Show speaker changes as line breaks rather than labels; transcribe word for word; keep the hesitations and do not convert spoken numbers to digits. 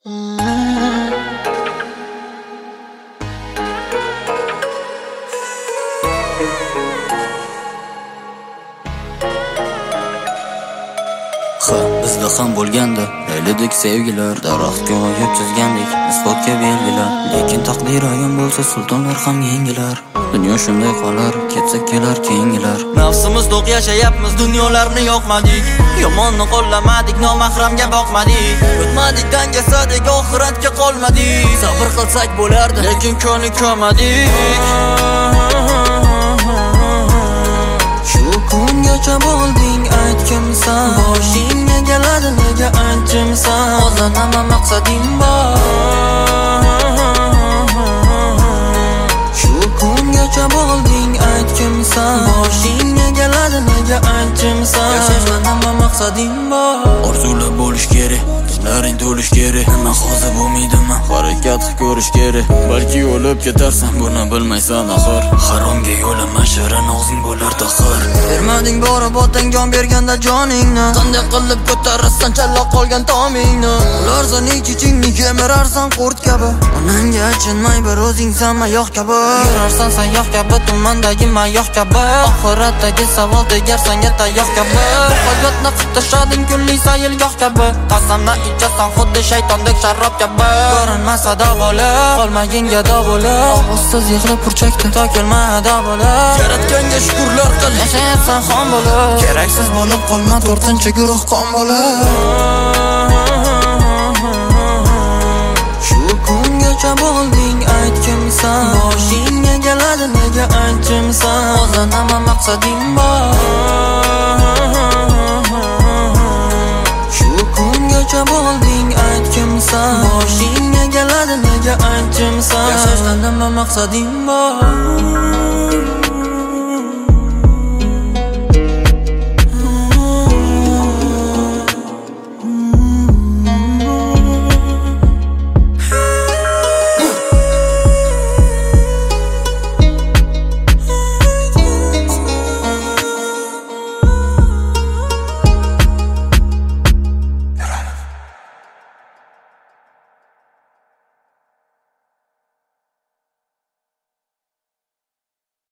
Ha, bizda ham bo'lganda laylidik sevgilar, daraxtga oyib chizgandik isbotga belgilar. Lekin taqdir ayon bo'lsa sultonlar ham yengilar. Dunyo shunday qolar, ketsa kelar keyingilar. Nafsimiz to'q yashayapmiz, dunyolarni yoqmadik. Yomonni qo'llamadik, nomahramga boqmadik. O'tmadik dangasadik, oxiratga qolmadik. Sabr qilsak bo'lardi, lekin ko'ni ko'madik. Shu kungacha bo'lding aytgimsan, boshingga keladi nega anchimsan? Hozir nima maqsading bor? Shu kungacha bo'lding aytgimsan, boshingga keladi nega anchimsan? Yashashda nima maqsading bor? Orzular bo'lish kerak, tunlaring to'lish kerak. Nima hozir bo'lmaydimi? Harakat ko'rish kerak. Balki o'lib ketarsan, buni bilmaysan axir. Haromga yo'lama, shirin og'zing bo'lar taxir. Bermading borib otang jon berganda joningni. Qanday qilib ko'tararsan challa qolgan tomingni? Ularsan ichingni kemirarsan qurt kabi. Onangga achinmay bir o'zingsan mayoq kabi. Yurarsan sayyoh kabi, tumandagi mayoq kabi. Oxiratdagi savol tegar senga tayoq kabi. Hayotni qutashading kunli sayilgoh kabi. Qasamni ichasan xuddi shaytondek sharob kabi. Ko'rinmasa davola, qolmagin gado bo'la. Ovozsiz yig'lab burchakda to'kilmada bo'la. Yaratganga shukrlar qil, yashayapsan xon bo'la. Keraksiz bo'lib qolma, to'rtinchi guruh qon bo'la. Shu kungacha bo'lding aytgimsan, boshingga keladi nega anchimsan? Hozir nima maqsading bor? Shu kungacha bo'lding aytgimsan, boshingga keladi nega anchimsan? Yashashda nima maqsading bor?